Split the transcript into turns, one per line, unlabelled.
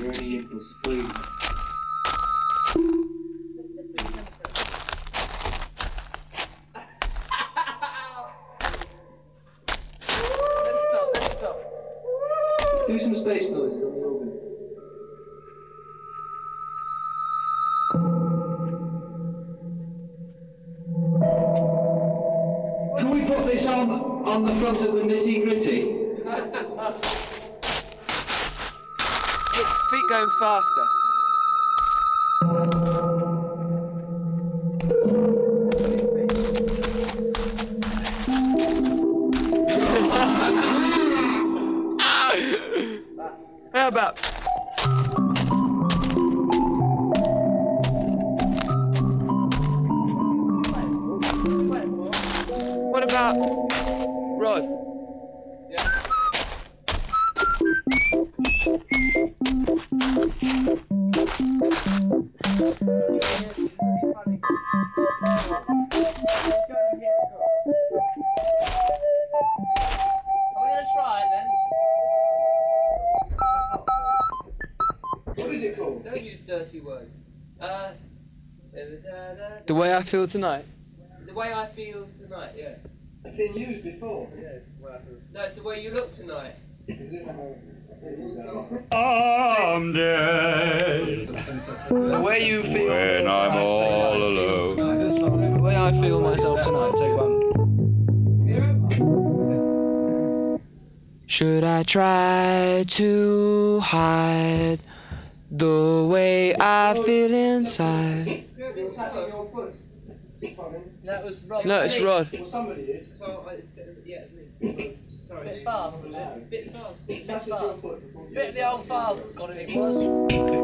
or any impulse, please. Let's stop. Do some space noises on the organ. Can we put this on the front of the Nitty Gritty?
Its feet going faster. How about? What about Rod? Yeah.
What is it called?
Don't use dirty words.
The way I feel tonight.
The way I feel tonight, yeah.
It's been used before.
Yes, the way I feel. No, it's the way you look tonight.
Is it?
Someday,
The way you feel.
when I'm all alone.
The way I feel myself tonight. Take one. Should I try to hide the way I feel inside?
That was Rod.
No, it's Rod.
Well, somebody is.
So, yeah, it's me. Sorry.
Bit fast, was it?
It's a bit fast.
That's your foot.
Bit of the old father's got it was.